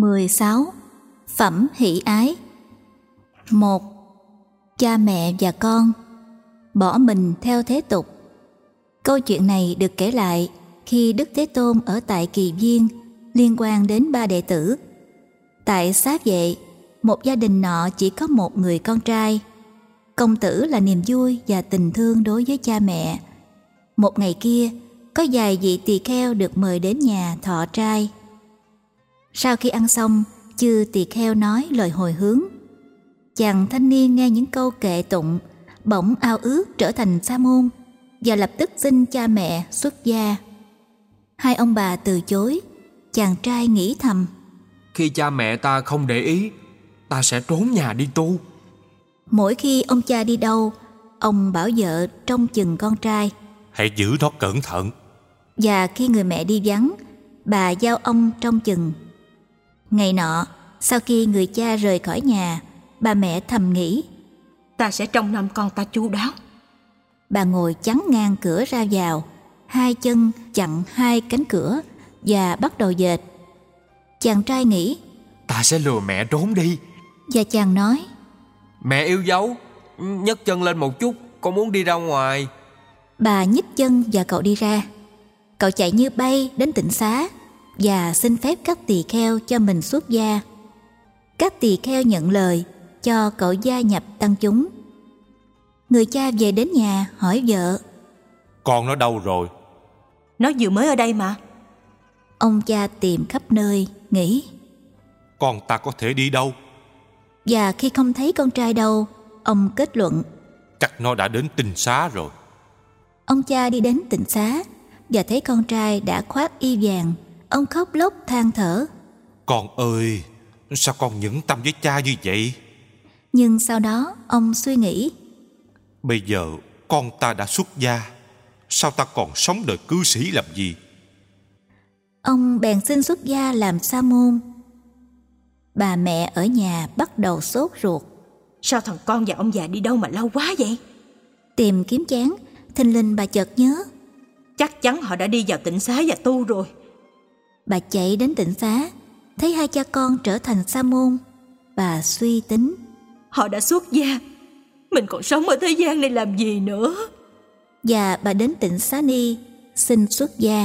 16. Phẩm hỷ ái. 1. Cha mẹ và con bỏ mình theo thế tục. Câu chuyện này được kể lại khi Đức Thế Tôn ở tại Kỳ Viên, liên quan đến 3 đệ tử. Tại Xá Vệ, một gia đình nọ chỉ có một người con trai. Công tử là niềm vui và tình thương đối với cha mẹ. Một ngày kia, có vài vị tỳ kheo được mời đến nhà thọ trai. Sau khi ăn xong, chư tỳ kheo nói lời hồi hướng. Chàng thanh niên nghe những câu kệ tụng, bỗng ao ước trở thành sa môn và lập tức xin cha mẹ xuất gia. Hai ông bà từ chối. Chàng trai nghĩ thầm: khi cha mẹ ta không để ý, ta sẽ trốn nhà đi tu. Mỗi khi ông cha đi đâu, ông bảo vợ trông chừng con trai. Hãy giữ nó cẩn thận. Và khi người mẹ đi vắng, bà giao ông trông chừng. Ngày nọ, sau khi người cha rời khỏi nhà, bà mẹ thầm nghĩ: ta sẽ trông nom con ta chu đáo. Bà ngồi chắn ngang cửa ra vào, hai chân chặn hai cánh cửa và bắt đầu dệt. Chàng trai nghĩ: ta sẽ lừa mẹ trốn đi. Và chàng nói: mẹ yêu dấu, nhấc chân lên một chút, con muốn đi ra ngoài. Bà nhích chân và cậu đi ra. Cậu chạy như bay đến tịnh xá và xin phép các tỳ kheo cho mình xuất gia. Các tỳ kheo nhận lời, cho cậu gia nhập tăng chúng. Người cha về đến nhà hỏi vợ: con nó đâu rồi? Nó vừa mới ở đây mà. Ông cha tìm khắp nơi, nghĩ: con ta có thể đi đâu? Và khi không thấy con trai đâu, ông kết luận: chắc nó đã đến tinh xá rồi. Ông cha đi đến tịnh xá và thấy con trai đã khoác y vàng. Ông khóc lóc than thở: con ơi, sao con nhẫn tâm với cha như vậy? Nhưng sau đó ông suy nghĩ: bây giờ con ta đã xuất gia, sao ta còn sống đời cư sĩ làm gì? Ông bèn xin xuất gia làm sa môn. Bà mẹ ở nhà bắt đầu sốt ruột: sao thằng con và ông già đi đâu mà lâu quá vậy? Tìm kiếm chán, thình lình bà chợt nhớ: chắc chắn họ đã đi vào tịnh xá và tu rồi. Bà chạy đến tịnh xá, thấy hai cha con trở thành sa môn. Bà suy tính: họ đã xuất gia, mình còn sống ở thế gian này làm gì nữa? Và bà đến tịnh xá ni xin xuất gia.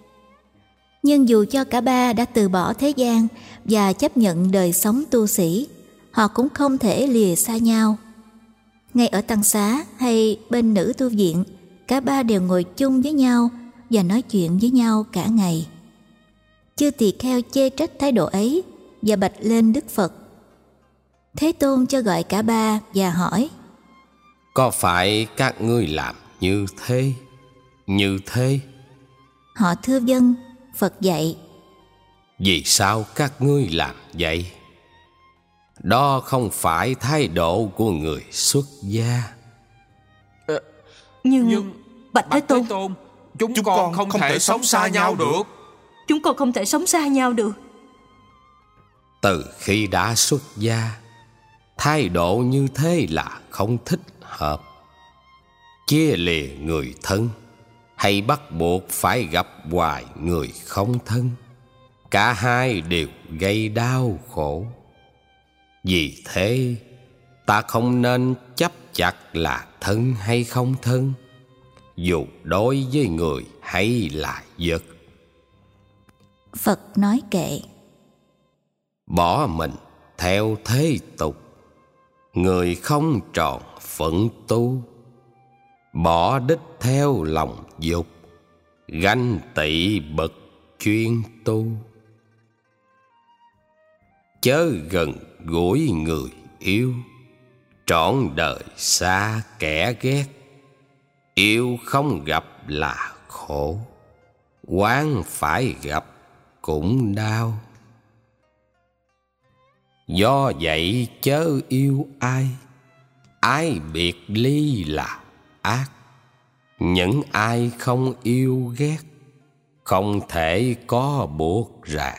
Nhưng dù cho cả ba đã từ bỏ thế gian và chấp nhận đời sống tu sĩ, họ cũng không thể lìa xa nhau. Ngay ở tăng xá hay bên nữ tu viện, cả ba đều ngồi chung với nhau và nói chuyện với nhau cả ngày. Chư tỳ kheo chê trách thái độ ấy và bạch lên Đức Phật. Thế Tôn cho gọi cả ba và hỏi: có phải các ngươi làm như thế, như thế? Họ thưa vâng. Phật dạy: vì sao các ngươi làm vậy? Đó không phải thái độ của người xuất gia. Nhưng bạch Thế Tôn, chúng con không thể sống xa nhau được. Chúng con không thể sống xa nhau được. Từ khi đã xuất gia, thái độ như thế là không thích hợp. Chia lìa người thân hay bắt buộc phải gặp hoài người không thân, cả hai đều gây đau khổ. Vì thế ta không nên chấp chặt là thân hay không thân, dù đối với người hay là vật. Phật nói kệ: bỏ mình theo thế tục, người không tròn phận tu. Bỏ đích theo lòng dục, ganh tị bậc chuyên tu. Chớ gần gũi người yêu, trọn đời xa kẻ ghét. Yêu không gặp là khổ, oán phải gặp cũng đau. Do vậy chớ yêu ai, ái biệt ly là ác. Những ai không yêu ghét, không thể có buộc ràng.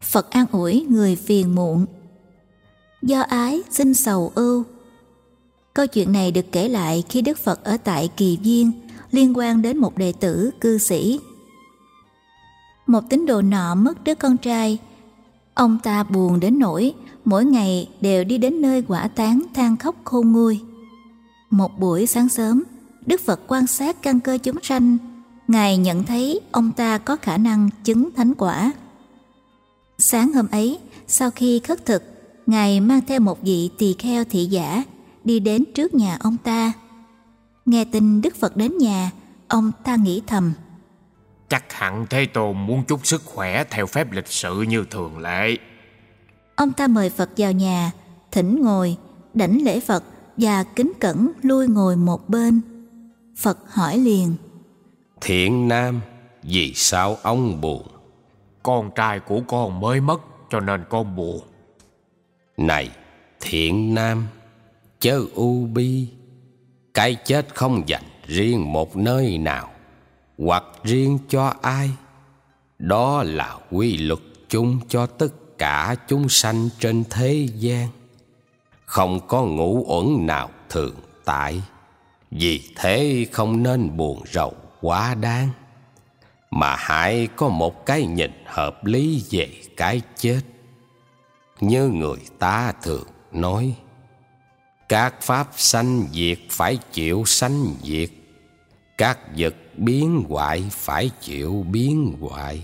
Phật an ủi người phiền muộn. Do ái sinh sầu ưu. Câu chuyện này được kể lại khi Đức Phật ở tại Kỳ Viên, liên quan đến một đệ tử cư sĩ. Một tín đồ nọ mất đứa con trai. Ông ta buồn đến nỗi mỗi ngày đều đi đến nơi hỏa táng than khóc khôn nguôi. Một buổi sáng sớm, Đức Phật quan sát căn cơ chúng sanh. Ngài nhận thấy ông ta có khả năng chứng thánh quả. Sáng hôm ấy, sau khi khất thực, Ngài mang theo một vị tỳ kheo thị giả đi đến trước nhà ông ta. Nghe tin Đức Phật đến nhà, ông ta nghĩ thầm: Chắc hẳn Thế Tôn muốn chút sức khỏe theo phép lịch sự như thường lệ. Ông ta mời Phật vào nhà, thỉnh ngồi, đảnh lễ Phật và kính cẩn lui ngồi một bên. Phật hỏi liền: Thiện nam, vì sao ông buồn? Con trai của con mới mất cho nên con buồn. Này thiện nam, chớ u bi. Cái chết không dành riêng một nơi nào hoặc riêng cho ai. Đó là quy luật chung cho tất cả chúng sanh trên thế gian. Không có ngũ uẩn nào thường tại. Vì thế không nên buồn rầu quá đáng, mà hãy có một cái nhìn hợp lý về cái chết. Như người ta thường nói, các pháp sanh diệt phải chịu sanh diệt, các vật biến hoại phải chịu biến hoại.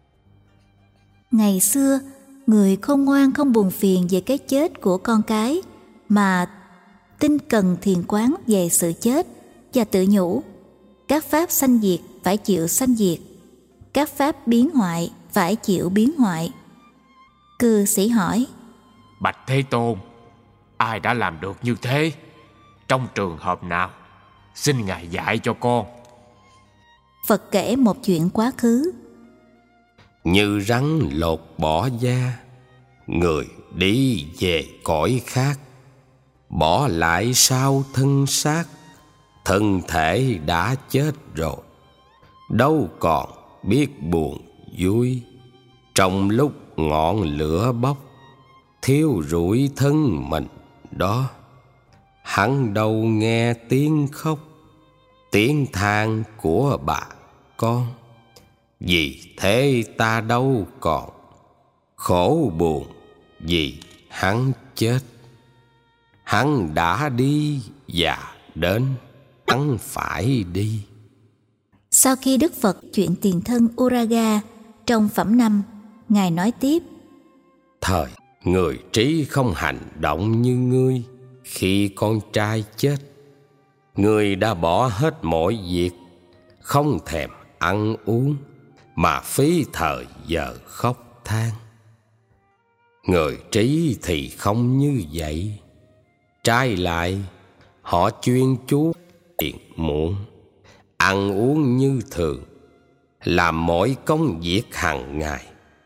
Ngày xưa, người khôn ngoan không buồn phiền về cái chết của con cái, mà tinh cần thiền quán về sự chết và tự nhủ: các pháp sanh diệt phải chịu sanh diệt, các pháp biến hoại phải chịu biến hoại. Cư sĩ hỏi: Bạch Thế Tôn, ai đã làm được như thế? Trong trường hợp nào? Xin Ngài dạy cho con. Phật kể một chuyện quá khứ. Như rắn lột bỏ da, người đi về cõi khác, bỏ lại sau thân xác. Thân thể đã chết rồi, đâu còn biết buồn vui. Trong lúc ngọn lửa bốc, thiêu rụi thân mình đó, hắn đâu nghe tiếng khóc, tiếng than của bà con. Vì thế ta đâu còn khổ buồn vì hắn chết. Hắn đã đi và đến, hắn phải đi. Sau khi Đức Phật chuyện tiền thân Uraga trong phẩm 5, Ngài nói tiếp: Thời người trí không hành động như ngươi khi con trai chết. Ngươi đã bỏ hết mọi việc, không thèm ăn uống, mà phí thời giờ khóc than. Người trí thì không như vậy. Trái lại, họ chuyên chú phiền muộn, ăn uống như thường, làm mọi công việc hàng ngày.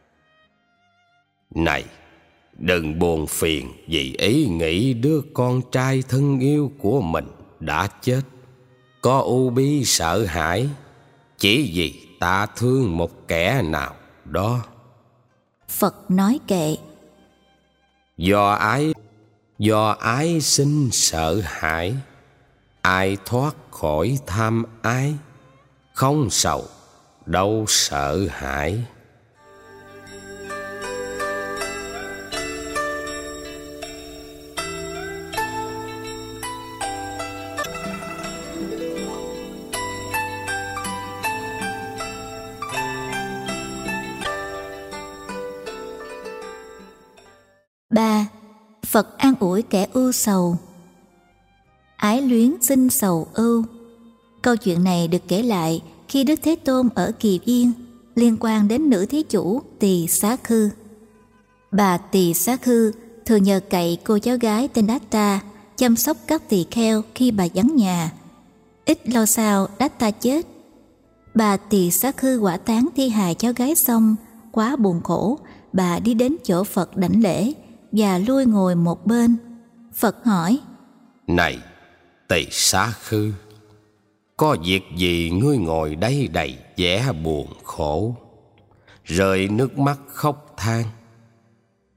Này, đừng buồn phiền vì ý nghĩ đứa con trai thân yêu của mình đã chết. Có u bi sợ hãi chỉ vì ta thương một kẻ nào đó. Phật nói kệ: Do ái sinh sợ hãi. Ai thoát khỏi tham ái, không sầu đâu sợ hãi. Ba, Phật an ủi kẻ ưu sầu. Ái luyến sinh sầu ưu. Câu chuyện này được kể lại khi Đức Thế Tôn ở Kỳ Viên, liên quan đến nữ thí chủ Tỳ Xá Khư. Bà Tỳ Xá Khư thường nhờ cậy cô cháu gái tên Datta chăm sóc các tỳ kheo khi bà vắng nhà. Ít lâu sau, Datta chết. Bà Tỳ Xá Khư hỏa táng thi hài cháu gái xong, quá buồn khổ, bà đi đến chỗ Phật đảnh lễ và lui ngồi một bên. Phật hỏi: Này Tỳ Xá Khư, có việc gì ngươi ngồi đây đầy vẻ buồn khổ, rơi nước mắt khóc than?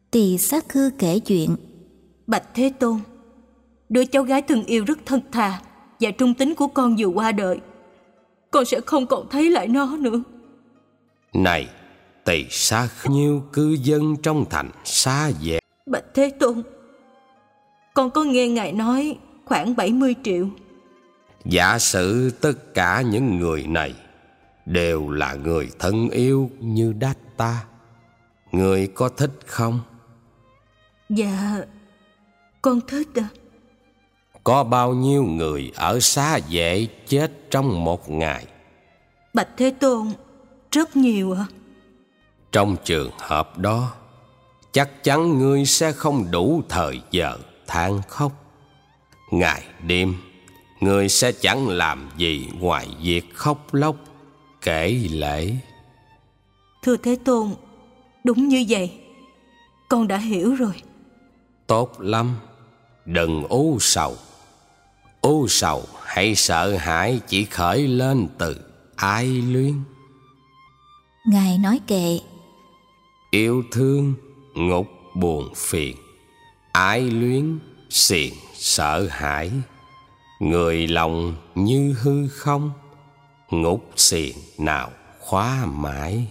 Tỳ Xá Khư kể chuyện. Bạch Thế Tôn, đứa cháu gái thân yêu rất thân thà và trung tín của con vừa qua đời. Con sẽ không còn thấy lại nó nữa. Này Tỳ Xá Khư, nhiêu cư dân trong thành Xá Vệ. Bạch Thế Tôn, con có nghe Ngài nói khoảng 70 triệu. Giả sử tất cả những người này đều là người thân yêu như Datta, người có thích không? Dạ, con thích ạ. Có bao nhiêu người ở Xá Vệ chết trong một ngày? Bạch Thế Tôn, rất nhiều ạ. Trong trường hợp đó, chắc chắn ngươi sẽ không đủ thời giờ than khóc. Ngày đêm, ngươi sẽ chẳng làm gì ngoài việc khóc lóc, kể lể. Thưa Thế Tôn, đúng như vậy. Con đã hiểu rồi. Tốt lắm, đừng ưu sầu. Ưu sầu hay sợ hãi chỉ khởi lên từ ái luyến. Ngài nói kệ: Yêu thương, ngục buồn phiền, ái luyến, xiềng sợ hãi. Người lòng như hư không, ngục xiềng nào khóa mãi.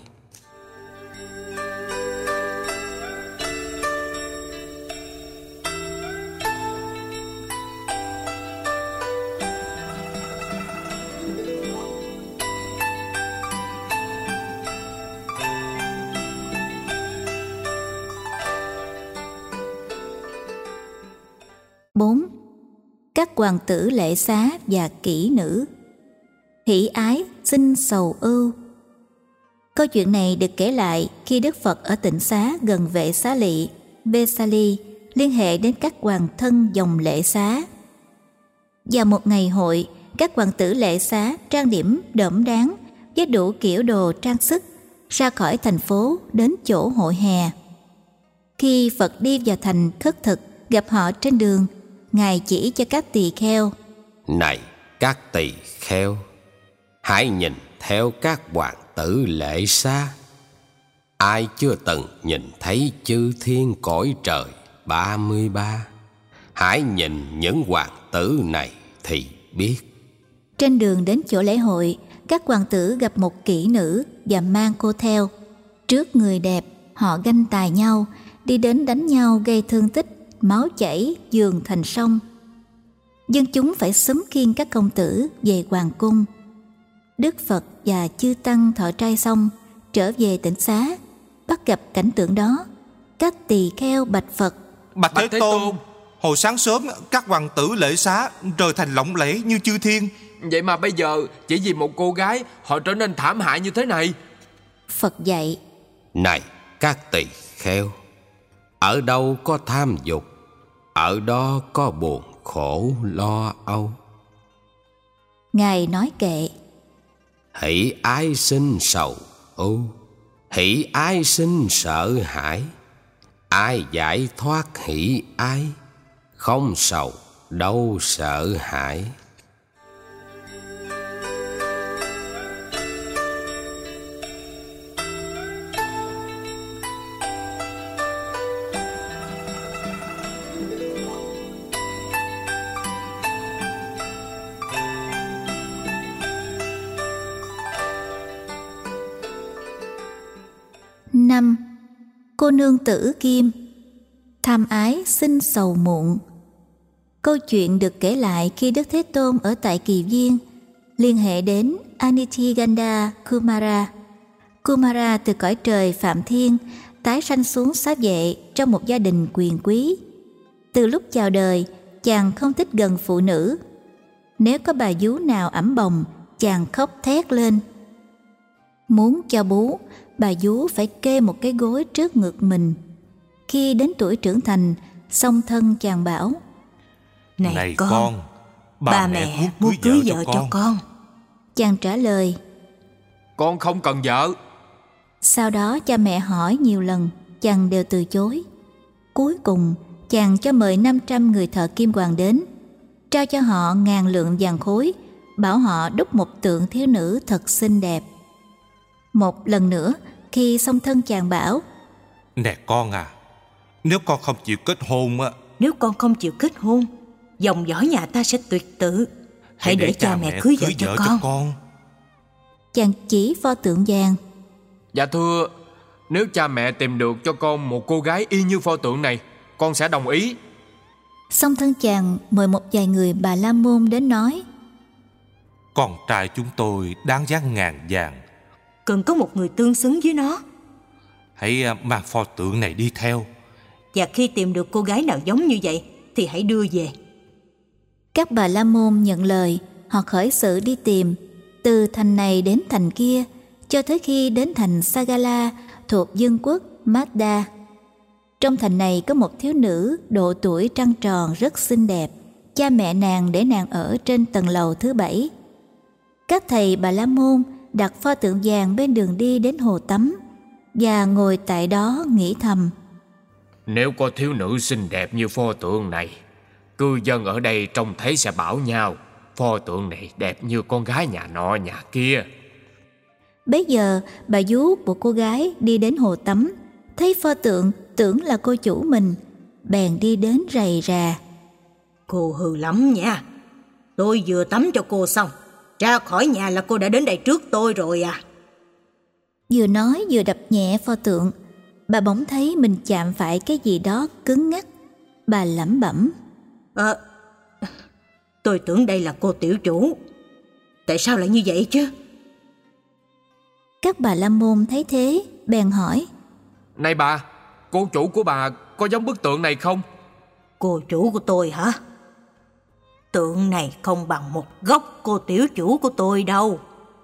Bốn, các hoàng tử lệ xá và kỹ nữ. Hỷ ái sinh sầu ưu. Câu chuyện này được kể lại khi Đức Phật ở Tịnh Xá gần Vệ Xá Lị, Vesali, liên hệ đến các hoàng thân dòng lệ xá. Vào một ngày hội, các hoàng tử lệ xá trang điểm đẫm đáng với đủ kiểu đồ trang sức, ra khỏi thành phố đến chỗ hội hè. Khi Phật đi vào thành khất thực, gặp họ trên đường, Ngài chỉ cho các tỳ kheo: Này các tỳ kheo, hãy nhìn theo các hoàng tử lệ xá. Ai chưa từng nhìn thấy chư thiên cõi trời 33, hãy nhìn những hoàng tử này thì biết. Trên đường đến chỗ lễ hội, các hoàng tử gặp một kỹ nữ và mang cô theo. Trước người đẹp, họ ganh tài nhau, đi đến đánh nhau gây thương tích, máu chảy dường thành sông. Dân chúng phải xúm khiêng các công tử về hoàng cung. Đức Phật và chư tăng thọ trai xong, trở về Tịnh Xá, bắt gặp cảnh tượng đó. Các tỳ kheo bạch Phật: Bạch Thế Tôn, hồi sáng sớm các hoàng tử lễ xá trời thành lộng lẫy như chư thiên. Vậy mà bây giờ chỉ vì một cô gái họ trở nên thảm hại như thế này. Phật dạy: Này các tỳ kheo, ở đâu có tham dục, ở đó có buồn khổ lo âu. Ngài nói kệ: Hỷ ái sinh sầu ưu, hỷ ái sinh sợ hãi. Ai giải thoát hỷ ái, không sầu đâu sợ hãi. Năm, cô nương tử Kim. Tham ái sinh sầu muộn. Câu chuyện được kể lại khi Đức Thế Tôn ở tại Kỳ Viên, liên hệ đến Anitiganda Kumara. Kumara từ cõi trời Phạm Thiên tái sanh xuống Xá Vệ trong một gia đình quyền quý. Từ lúc chào đời, chàng không thích gần phụ nữ. Nếu có bà vú nào ẵm bồng, chàng khóc thét lên. Muốn cho bú, bà vú phải kê một cái gối trước ngực mình. Khi đến tuổi trưởng thành, song thân chàng bảo: Này con, bà mẹ muốn cưới vợ cho con. Chàng trả lời: Con không cần vợ. Sau đó cha mẹ hỏi nhiều lần, chàng đều từ chối. Cuối cùng, chàng cho mời 500 người thợ kim hoàn đến, trao cho họ 1000 lượng vàng khối, bảo họ đúc một tượng thiếu nữ thật xinh đẹp. Một lần nữa, khi song thân chàng bảo: Nè con à, Nếu con không chịu kết hôn á. Nếu con không chịu kết hôn, dòng dõi nhà ta sẽ tuyệt tự. Hãy để cha mẹ cưới vợ cho con. Chàng chỉ pho tượng vàng. Dạ thưa, nếu cha mẹ tìm được cho con một cô gái y như pho tượng này, con sẽ đồng ý. Xong thân chàng mời một vài người Bà La Môn đến nói: Con trai chúng tôi đáng giá ngàn vàng. Cần có một người tương xứng với nó. Hãy mang pho tượng này đi theo. Và khi tìm được cô gái nào giống như vậy thì hãy đưa về. Các Bà La Môn nhận lời. Họ khởi sự đi tìm, từ thành này đến thành kia, cho tới khi đến thành Sagala thuộc vương quốc Madda. Trong thành này có một thiếu nữ độ tuổi trăng tròn rất xinh đẹp. Cha mẹ nàng để nàng ở trên tầng lầu thứ 7. Các thầy Bà La Môn đặt pho tượng vàng bên đường đi đến hồ tắm và ngồi tại đó nghĩ thầm: Nếu có thiếu nữ xinh đẹp như pho tượng này, cư dân ở đây trông thấy sẽ bảo nhau pho tượng này đẹp như con gái nhà nọ nhà kia. Bấy giờ bà vú một cô gái đi đến hồ tắm, thấy pho tượng tưởng là cô chủ mình, bèn đi đến rầy rà: Cô hư lắm nha. Tôi vừa tắm cho cô xong, ra khỏi nhà là cô đã đến đây trước tôi rồi à. Vừa nói vừa đập nhẹ pho tượng. Bà bỗng thấy mình chạm phải cái gì đó cứng ngắc. Bà lẩm bẩm: Tôi tưởng đây là cô tiểu chủ. Tại sao lại như vậy chứ? Các Bà La Môn thấy thế bèn hỏi: Này bà, cô chủ của bà có giống bức tượng này không? Cô chủ của tôi hả? Tượng này không bằng một góc cô tiểu chủ của tôi đâu.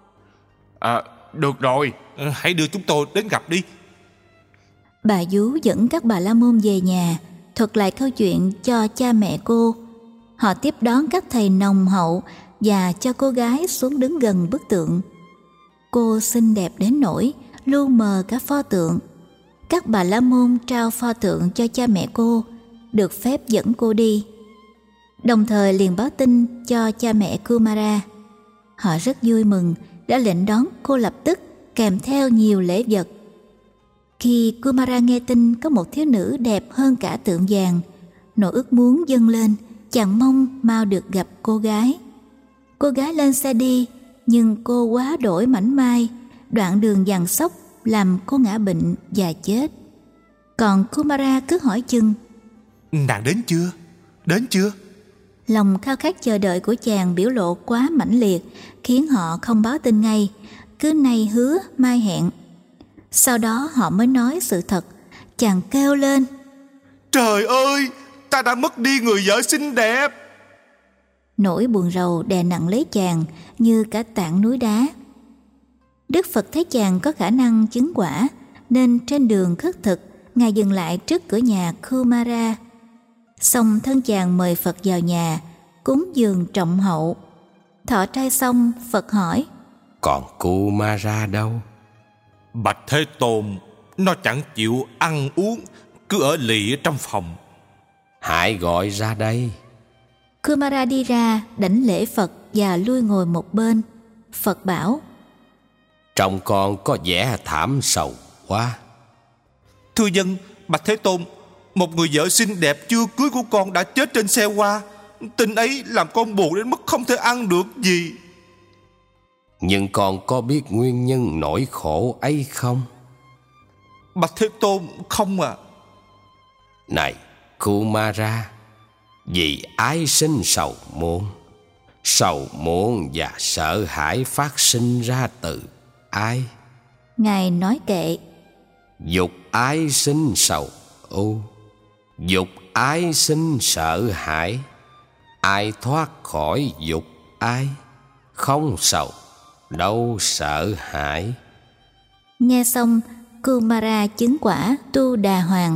Được rồi. Hãy đưa chúng tôi đến gặp đi. Bà vú dẫn các Bà La Môn về nhà, thuật lại câu chuyện cho cha mẹ cô. Họ tiếp đón các thầy nồng hậu và cho cô gái xuống đứng gần bức tượng. Cô xinh đẹp đến nỗi lu mờ cả pho tượng. Các Bà La Môn trao pho tượng cho cha mẹ cô, được phép dẫn cô đi. Đồng thời liền báo tin cho cha mẹ Kumara. Họ rất vui mừng, đã lệnh đón cô lập tức, kèm theo nhiều lễ vật. Khi Kumara nghe tin có một thiếu nữ đẹp hơn cả tượng vàng, nỗi ước muốn dâng lên, chàng mong mau được gặp cô gái. Cô gái lên xe đi, nhưng cô quá đổi mảnh mai, đoạn đường giằng xóc làm cô ngã bệnh và chết. Còn Kumara cứ hỏi chừng: Nàng đến chưa? Đến chưa? Lòng khao khát chờ đợi của chàng biểu lộ quá mãnh liệt, khiến họ không báo tin ngay, cứ nay hứa mai hẹn. Sau đó họ mới nói sự thật. Chàng kêu lên: Trời ơi, ta đã mất đi người vợ xinh đẹp. Nỗi buồn rầu đè nặng lấy chàng như cả tảng núi đá. Đức Phật thấy chàng có khả năng chứng quả, nên trên đường khất thực, Ngài dừng lại trước cửa nhà Kumara. Xong thân chàng mời Phật vào nhà, cúng dường trọng hậu. Thọ trai xong, Phật hỏi: Còn Kumara đâu? Bạch Thế Tôn, nó chẳng chịu ăn uống, cứ ở lì ở trong phòng. Hãy gọi ra đây. Kumara đi ra, đảnh lễ Phật và lui ngồi một bên. Phật bảo: Trông con có vẻ thảm sầu quá. Thưa dân, Bạch Thế Tôn, một người vợ xinh đẹp chưa cưới của con đã chết trên xe hoa. Tin ấy làm con buồn đến mức không thể ăn được gì. Nhưng con có biết nguyên nhân nỗi khổ ấy không? Bạch Thế Tôn, không ạ. Này Kumara, vì ái sinh sầu muộn và sợ hãi phát sinh ra từ ai? Ngài nói kệ: Dục ái sinh sầu ưu, dục ái sinh sợ hãi. Ai thoát khỏi dục ái, không sầu đâu sợ hãi. Nghe xong, Kumara chứng quả Tu Đà Hoàng.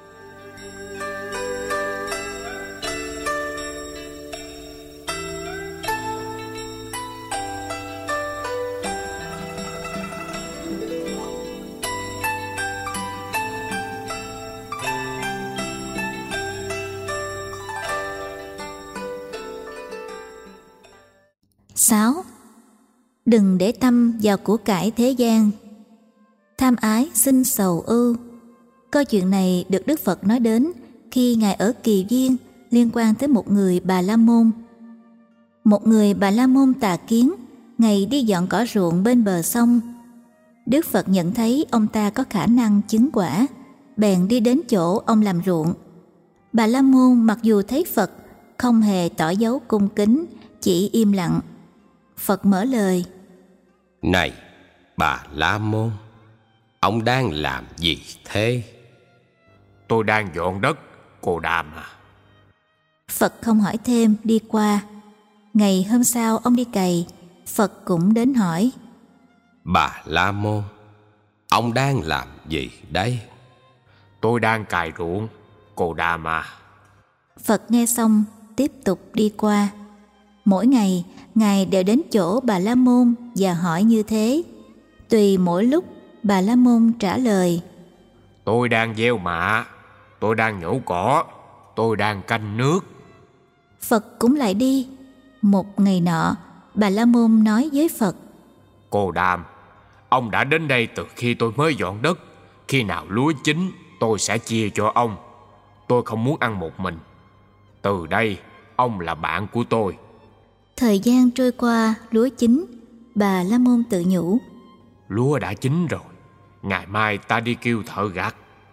Sáu, đừng để tâm vào của cải thế gian. Tham ái sinh sầu ưu, Câu chuyện này được Đức Phật nói đến khi Ngài ở Kỳ Viên liên quan tới một người Bà La Môn. Một người Bà La Môn tà kiến, ngày đi dọn cỏ ruộng bên bờ sông. Đức Phật nhận thấy ông ta có khả năng chứng quả, bèn đi đến chỗ ông làm ruộng. Bà La Môn mặc dù thấy Phật, không hề tỏ dấu cung kính, chỉ im lặng. Phật mở lời: Này Bà La Môn, ông đang làm gì thế? Tôi đang dọn đất, cô Đàm à. Phật không hỏi thêm, đi qua. Ngày hôm sau ông đi cày, Phật cũng đến hỏi: Bà La Môn, ông đang làm gì đây? Tôi đang cày ruộng, cô Đàm à. Phật nghe xong tiếp tục đi qua. Mỗi ngày Ngài đều đến chỗ Bà La Môn và hỏi như thế. Tùy mỗi lúc Bà La Môn trả lời: Tôi đang gieo mạ, tôi đang nhổ cỏ, tôi đang canh nước. Phật cũng lại đi. Một ngày nọ, Bà La Môn nói với Phật: Cô Đàm, ông đã đến đây từ khi tôi mới dọn đất. Khi nào lúa chín, tôi sẽ chia cho ông. Tôi không muốn ăn một mình. Từ đây, ông là bạn của tôi. Thời gian trôi qua, lúa chín. Bà La Môn tự nhủ: Lúa đã chín rồi, ngày mai ta đi kêu thợ gặt.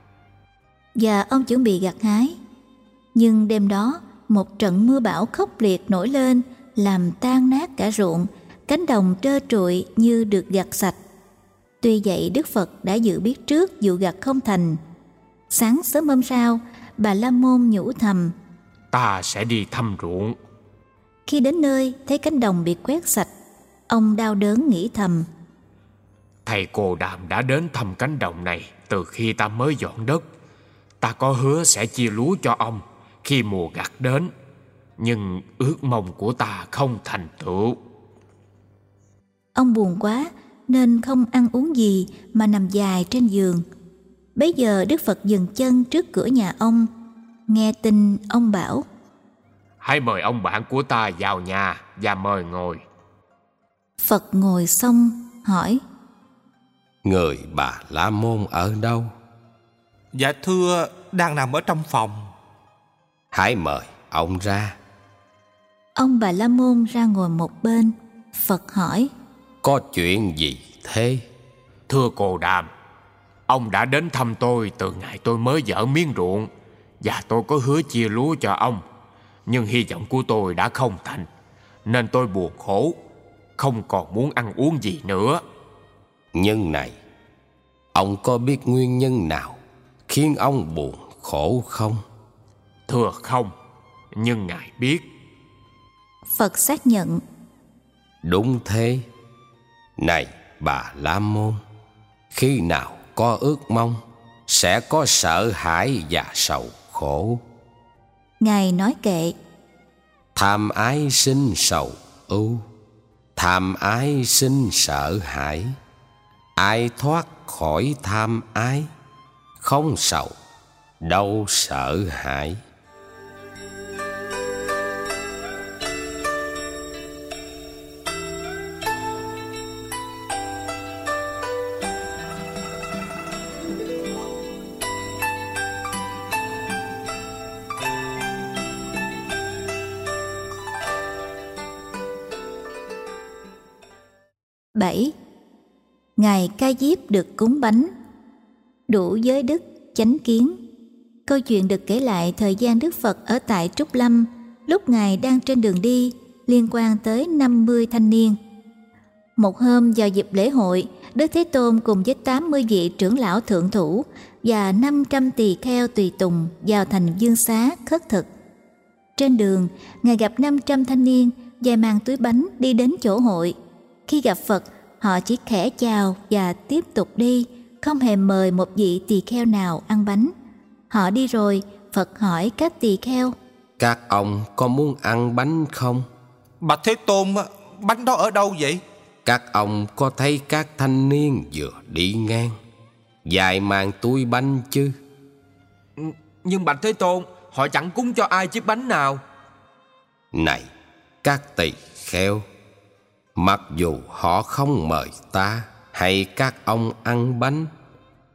Và ông chuẩn bị gặt hái. Nhưng đêm đó, một trận mưa bão khốc liệt nổi lên, làm tan nát cả ruộng, cánh đồng trơ trụi như được gặt sạch. Tuy vậy, Đức Phật đã dự biết trước vụ gặt không thành. Sáng sớm hôm sau, Bà La Môn nhủ thầm: Ta sẽ đi thăm ruộng. Khi đến nơi, thấy cánh đồng bị quét sạch, ông đau đớn nghĩ thầm: Thầy cô Đàm đã đến thăm cánh đồng này từ khi ta mới dọn đất. Ta có hứa sẽ chia lúa cho ông khi mùa gặt đến, nhưng ước mong của ta không thành tựu. Ông buồn quá nên không ăn uống gì mà nằm dài trên giường. Bấy giờ Đức Phật dừng chân trước cửa nhà ông. Nghe tin, ông bảo: Hãy mời ông bạn của ta vào nhà và mời ngồi. Phật ngồi xong hỏi: Người Bà La Môn ở đâu? Dạ thưa, đang nằm ở trong phòng. Hãy mời ông ra. Ông Bà La Môn ra ngồi một bên. Phật hỏi: Có chuyện gì thế? Thưa cô Đàm, ông đã đến thăm tôi từ ngày tôi mới dỡ miếng ruộng, và tôi có hứa chia lúa cho ông. Nhưng hy vọng của tôi đã không thành, nên tôi buồn khổ, không còn muốn ăn uống gì nữa. Nhưng này, ông có biết nguyên nhân nào khiến ông buồn khổ không? Thưa không, nhưng Ngài biết. Phật xác nhận: Đúng thế. Này Bà La Môn, khi nào có ước mong, sẽ có sợ hãi và sầu khổ. Ngài nói kệ: Tham ái sinh sầu ưu, tham ái sinh sợ hãi. Ai thoát khỏi tham ái, không sầu, đâu sợ hãi. Bảy. Ngài Ca Diếp được cúng bánh. Đủ giới đức, chánh kiến. Câu chuyện được kể lại thời gian Đức Phật ở tại Trúc Lâm, lúc Ngài đang trên đường đi, liên quan tới 50 thanh niên. Một hôm vào dịp lễ hội, Đức Thế Tôn cùng với 80 vị trưởng lão thượng thủ và 500 tỳ kheo tùy tùng vào thành Dương Xá khất thực. Trên đường, Ngài gặp 500 thanh niên và mang túi bánh đi đến chỗ hội. Khi gặp Phật, họ chỉ khẽ chào và tiếp tục đi, không hề mời một vị tỳ kheo nào ăn bánh. Họ đi rồi, Phật hỏi các tỳ kheo: Các ông có muốn ăn bánh không? Bạch Thế Tôn, bánh đó ở đâu vậy? Các ông có thấy các thanh niên vừa đi ngang dài mang túi bánh chứ? Nhưng Bạch Thế Tôn, họ chẳng cúng cho ai chiếc bánh nào. Này các tỳ kheo, mặc dù họ không mời ta hay các ông ăn bánh,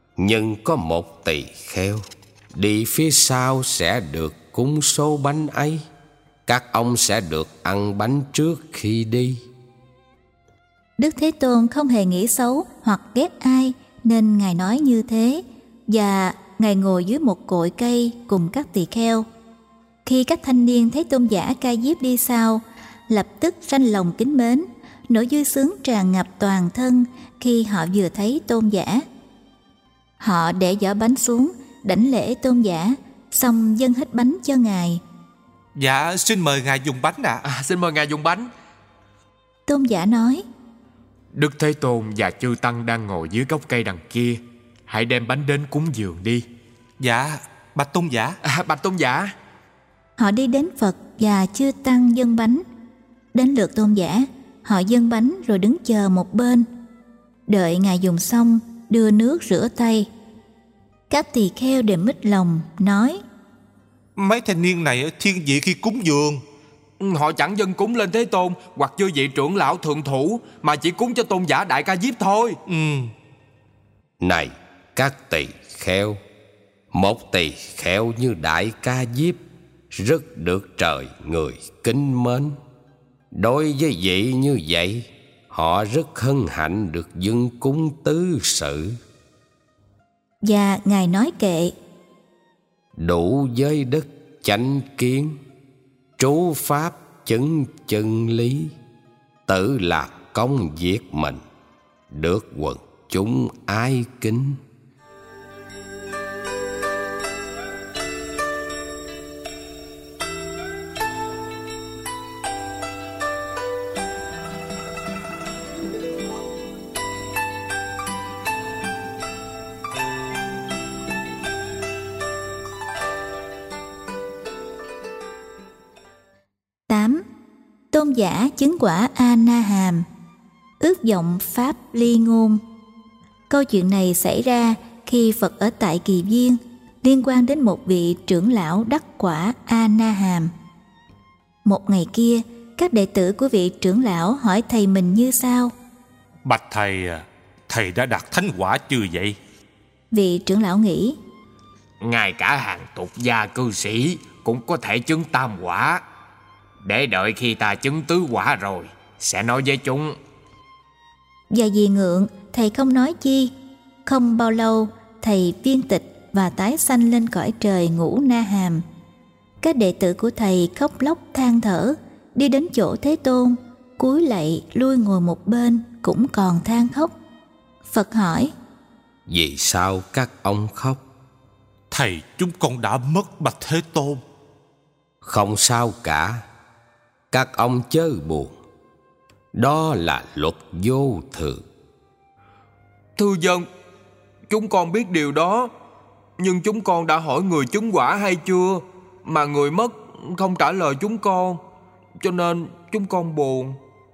Nhưng có một tỳ kheo đi phía sau sẽ được cúng số bánh ấy. Các ông sẽ được ăn bánh trước khi đi. Đức Thế Tôn không hề nghĩ xấu hoặc ghét ai nên Ngài nói như thế, và Ngài ngồi dưới một cội cây cùng các tỳ kheo. Khi các thanh niên thấy Tôn giả Ca Diếp đi sau, lập tức sanh lòng kính mến, nỗi vui sướng tràn ngập toàn thân khi họ vừa thấy Tôn giả. Họ để giỏ bánh xuống, đảnh lễ Tôn giả, xong dâng hết bánh cho Ngài. Dạ, xin mời Ngài dùng bánh ạ. Xin mời Ngài dùng bánh. Tôn giả nói: Đức Thế Tôn và chư tăng đang ngồi dưới gốc cây đằng kia, hãy đem bánh đến cúng dường đi. Dạ, bạch tôn giả. Bạch tôn giả. Họ đi đến Phật và chư tăng dâng bánh. Đến lượt Tôn giả, họ dâng bánh rồi đứng chờ một bên. Đợi Ngài dùng xong, đưa nước rửa tay. Các tỳ kheo đều mít lòng, nói: Mấy thanh niên này thiên vị khi cúng dường. Họ chẳng dâng cúng lên Thế Tôn hoặc chư vị trưởng lão thượng thủ, mà chỉ cúng cho tôn giả Đại Ca Diếp thôi. Này các tỳ kheo, một tỳ kheo như Đại Ca Diếp rất được trời người kính mến. Đối với vị như vậy, họ rất hân hạnh được dâng cúng tứ sự. Và Ngài nói kệ: Đủ giới đức chánh kiến, trú pháp chứng chân lý, tự là công việc mình, được quần chúng ái kính. Tôn giả chứng quả A-na-hàm, ước vọng pháp ly ngôn. Câu chuyện này xảy ra khi Phật ở tại Kỳ Viên, liên quan đến một vị trưởng lão đắc quả A-na-hàm. Một ngày kia, các đệ tử của vị trưởng lão hỏi thầy mình như sau: Bạch thầy, thầy đã đạt thánh quả chưa vậy? Vị trưởng lão nghĩ: Ngay cả hàng tục gia cư sĩ cũng có thể chứng tam quả. Để đợi khi ta chứng tứ quả rồi sẽ nói với chúng. Và vì ngượng, thầy không nói chi. Không bao lâu, thầy viên tịch và tái sanh lên cõi trời ngũ na hàm. Các đệ tử của thầy khóc lóc than thở, đi đến chỗ Thế Tôn, cúi lạy lui ngồi một bên, cũng còn than khóc. Phật hỏi: Vì sao các ông khóc? Thầy, chúng con đã mất bạch Thế Tôn. Không sao cả, các ông chớ buồn, đó là luật vô thường. Thưa dân, chúng con biết điều đó, nhưng chúng con đã hỏi người chứng quả hay chưa, mà người mất không trả lời chúng con, cho nên chúng con buồn.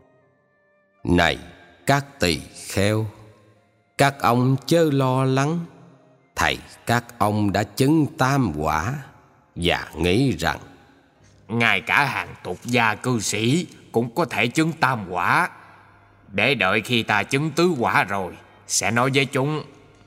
Này các tỳ kheo, các ông chớ lo lắng. Thầy các ông đã chứng tam quả và nghĩ rằng ngay cả hàng tục gia cư sĩ cũng có thể chứng tam quả. Để đợi khi ta chứng tứ quả rồi sẽ nói với chúng.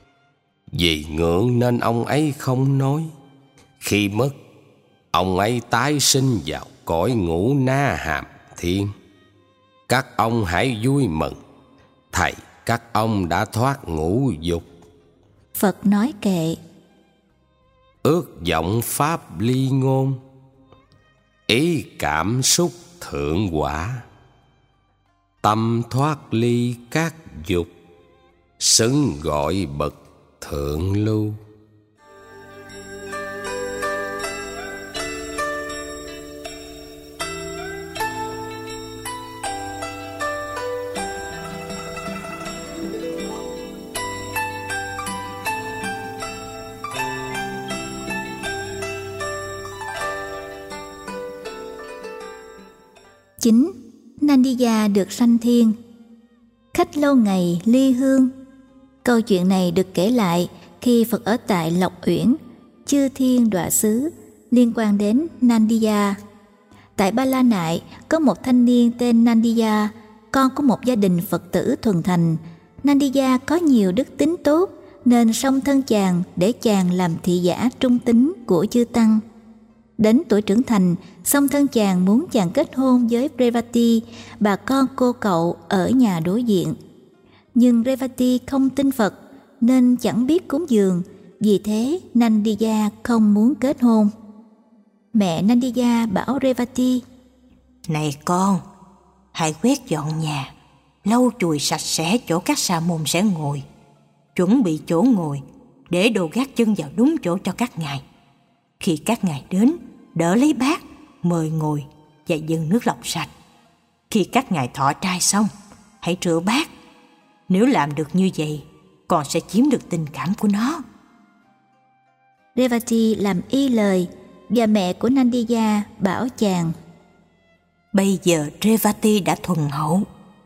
Vì ngượng nên ông ấy không nói. Khi mất, ông ấy tái sinh vào cõi ngũ na hàm thiên. Các ông hãy vui mừng, thầy các ông đã thoát ngũ dục. Phật nói kệ: Ước vọng pháp ly ngôn, ý cảm xúc thượng quả. Tâm thoát ly các dục, xứng gọi bậc thượng lưu. Chính Nandiya được sanh thiên. Khách lâu ngày ly hương. Câu chuyện này được kể lại khi Phật ở tại Lộc Uyển, Chư Thiên Đọa Xứ, liên quan đến Nandiya. Tại Ba La Nại có một thanh niên tên Nandiya, con của một gia đình Phật tử thuần thành. Nandiya có nhiều đức tính tốt nên song thân chàng để chàng làm thị giả trung tín của chư tăng. Đến tuổi trưởng thành, song thân chàng muốn chàng kết hôn với Revati, bà con cô cậu ở nhà đối diện. Nhưng Revati không tin Phật nên chẳng biết cúng dường, vì thế Nandiya không muốn kết hôn. Mẹ Nandiya bảo Revati: Này con, hãy quét dọn nhà, lau chùi sạch sẽ chỗ các sa môn sẽ ngồi, chuẩn bị chỗ ngồi để đồ gác chân vào đúng chỗ cho các ngài. Khi các ngài đến, đỡ lấy bát, mời ngồi và dâng nước lọc sạch. Khi các ngài thọ trai xong, hãy rửa bát. Nếu làm được như vậy, con sẽ chiếm được tình cảm của nó. Revati làm y lời, và mẹ của Nandiya bảo chàng: Bây giờ Revati đã thuần hậu.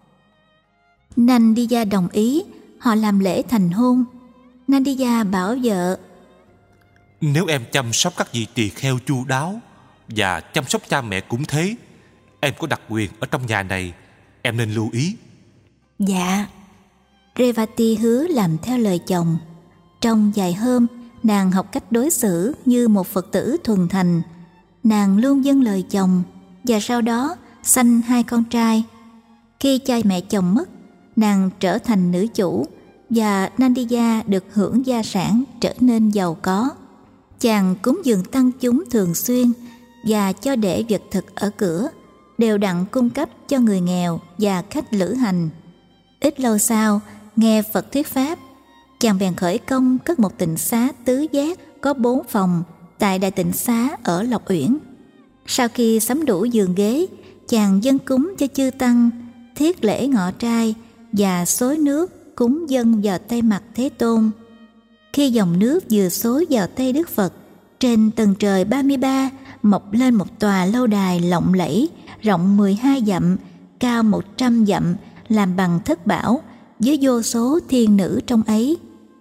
Nandiya đồng ý, họ làm lễ thành hôn. Nandiya bảo vợ: Nếu em chăm sóc các vị tỳ kheo chu đáo và chăm sóc cha mẹ cũng thế, em có đặc quyền ở trong nhà này, em nên lưu ý. Dạ. Revati hứa làm theo lời chồng. Trong vài hôm, nàng học cách đối xử như một Phật tử thuần thành. Nàng luôn vâng lời chồng và sau đó sanh 2 con trai. Khi cha mẹ chồng mất, nàng trở thành nữ chủ và Nandiya được hưởng gia sản, trở nên giàu có. Chàng cúng dường tăng chúng thường xuyên và cho để vật thực ở cửa, đều đặn cung cấp cho người nghèo và khách lữ hành. Ít lâu sau, nghe Phật thuyết pháp, chàng bèn khởi công cất một tịnh xá tứ giác có 4 phòng tại đại tịnh xá ở Lộc Uyển. Sau khi sắm đủ giường ghế, chàng dâng cúng cho chư tăng, thiết lễ ngọ trai và xối nước cúng dâng vào tay mặt Thế Tôn. Khi dòng nước vừa xối vào tay Đức Phật, trên tầng trời 33 mọc lên một tòa lâu đài lộng lẫy, rộng 12 dặm, cao 100 dặm, làm bằng thất bảo, với vô số thiên nữ trong ấy.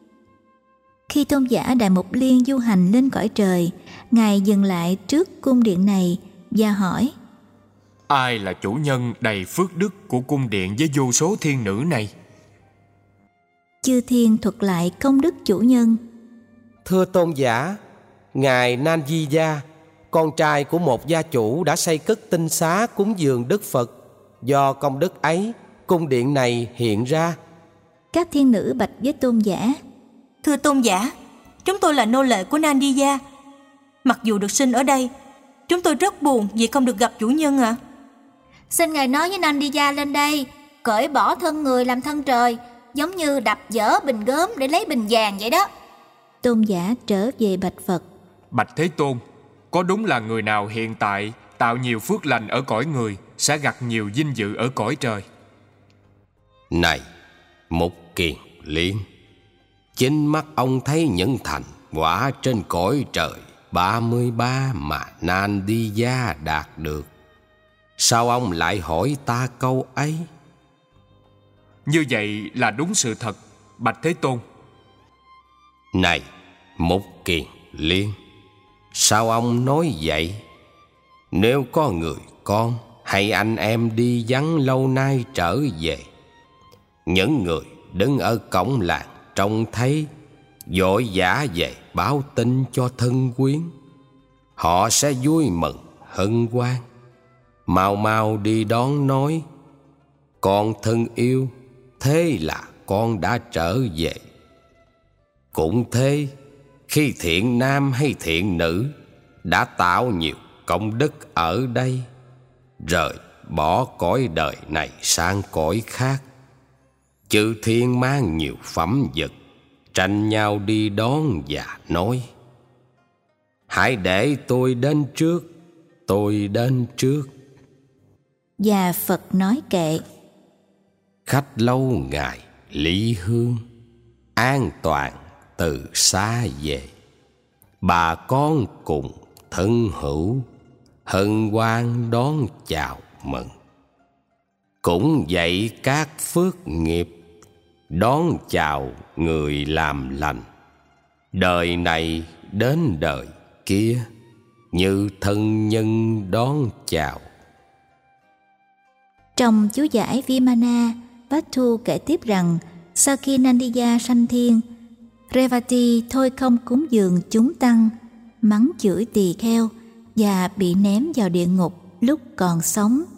Khi tôn giả Đại Mục Liên du hành lên cõi trời, ngài dừng lại trước cung điện này và hỏi: Ai là chủ nhân đầy phước đức của cung điện với vô số thiên nữ này? Chư thiên thuật lại công đức chủ nhân. Thưa tôn giả, ngài Nandiya, con trai của một gia chủ, đã xây cất tinh xá cúng dường Đức Phật. Do công đức ấy, cung điện này hiện ra. Các thiên nữ bạch với tôn giả: Thưa tôn giả, chúng tôi là nô lệ của Nandiya. Mặc dù được sinh ở đây, chúng tôi rất buồn vì không được gặp chủ nhân ạ. Xin ngài nói với Nandiya lên đây, cởi bỏ thân người làm thân trời, giống như đập dỡ bình gốm để lấy bình vàng vậy đó. Tôn giả trở về bạch Phật: Bạch Thế Tôn, có đúng là người nào hiện tại tạo nhiều phước lành ở cõi người sẽ gặt nhiều vinh dự ở cõi trời? Này Mục Kiền Liên, chính mắt ông thấy những thành quả trên cõi trời 33 mà Nandiya đạt được. Sao ông lại hỏi ta câu ấy? Như vậy là đúng sự thật, Bạch Thế Tôn. Này Mục Kiền Liên, sao ông nói vậy? Nếu có người con hay anh em đi vắng lâu nay trở về, những người đứng ở cổng làng trông thấy, vội vã về báo tin cho thân quyến, họ sẽ vui mừng hân hoan, mau mau đi đón nói: Con thân yêu, thế là con đã trở về. Cũng thế, khi thiện nam hay thiện nữ đã tạo nhiều công đức ở đây, rời bỏ cõi đời này sang cõi khác, chư thiên mang nhiều phẩm vật tranh nhau đi đón và nói: Hãy để tôi đến trước, tôi đến trước. Và Phật nói kệ: Khách lâu ngày ly hương, an toàn từ xa về, bà con cùng thân hữu hân hoan đón chào mừng. Cũng vậy các phước nghiệp đón chào người làm lành, đời này đến đời kia như thân nhân đón chào. Trong chú giải Vimana, Vattu kể tiếp rằng sau khi Nandiya sanh thiên, Revati thôi không cúng dường chúng tăng, mắng chửi tỳ kheo và bị ném vào địa ngục lúc còn sống.